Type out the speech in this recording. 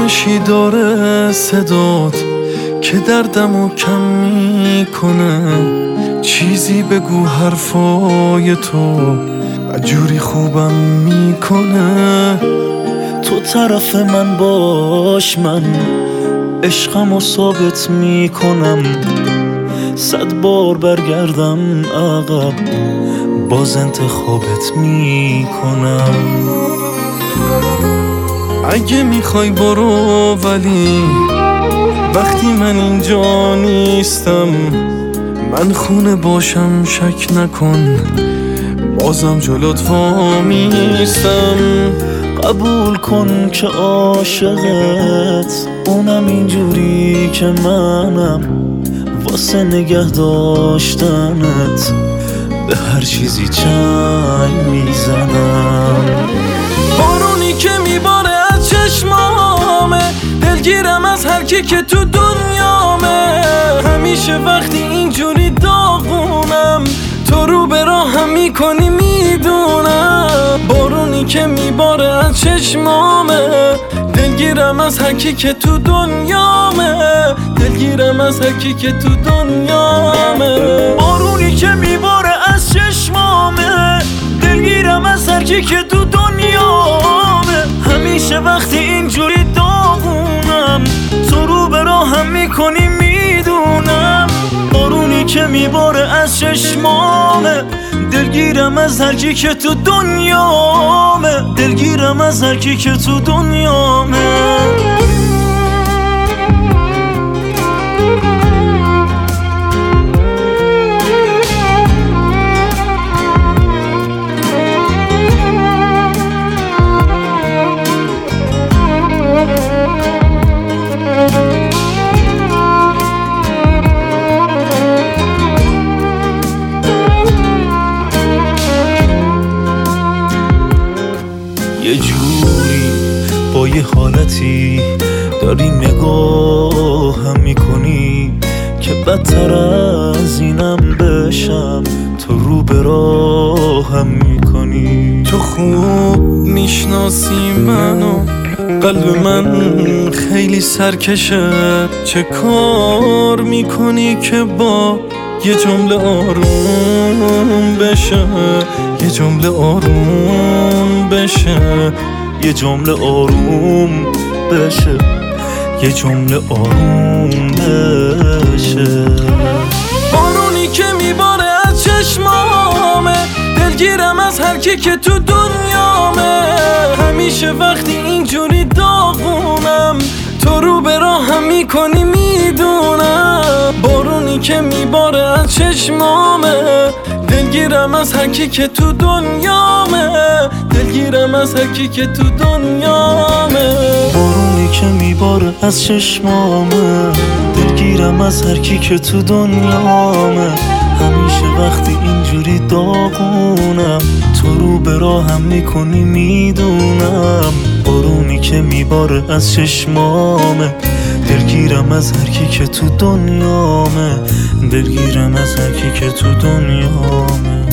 آرامشی داره صدات که دردمو کم میکنه. چیزی بگو حرفای تو بجوری خوبم میکنه. تو طرف من باش، من عشقمو ثابت میکنم. 100 بار برگردم عقب باز انتخابت میکنم. اگه میخوای برو، ولی وقتی من اینجا نیستم من خونه باشم شک نکن بازم جلوت وامیستم. قبول کن که عاشقت اونم اینجوری که منم، واسه نگه داشتنت به هر چیزی چنگ میزنم. بارونی که میباره از چشمامه، دلگیرم از هر کی که تو دنیامه. همیشه وقتی اینجوری داغونم تو رو به راهم میکنی میدونم. بارونی که میباره از چشمامه، دلگیرم از هر کی که تو دنیامه. دلگیرم از هر کی که تو دنیامه. بارونی که میباره از چشمامه، دلگیرم از هر کی که تو دنیامه. همیشه وقتی اینجوری داغونم تو رو به راهم میکنی میدونم. بارونی که میباره از چشمامه، دلگیرم از هر کی که تو دنیامه. دلگیرم از هر کی که تو دنیامه. یه جوری با یه حالتی داری نگاهم میکنی که بدتر از اینم بشم تو رو به راهم میکنی. تو خوب میشناسی منو، قلب من خیلی سرکشه. چه کار میکنی که با یه جمله آروم بشه، یه جمله آروم بشه، یه جمله آروم بشه، یه جمله آروم بشه. بارونی که میباره از چشمامه، دلگیرم از هر کی که تو دنیامه. همیشه وقتی اینجوری داغونم تو رو به راهم میکنی میدونم. بارونی که میباره از چشمامه، دلگیرم از هر کی که تو دنیامه. دلگیرم از هر کی که تو دنیامه. بارونی که میباره از چشمامه، دلگیرم از هر کی که تو دنیامه. همیشه وقتی اینجوری داغونم تو رو به راهم میکنی میدونم. بارونی که میباره از چشمامه، دلگیرم از هر کی که تو دنیامه. دلگیرم از هر کی که تو دنیامه.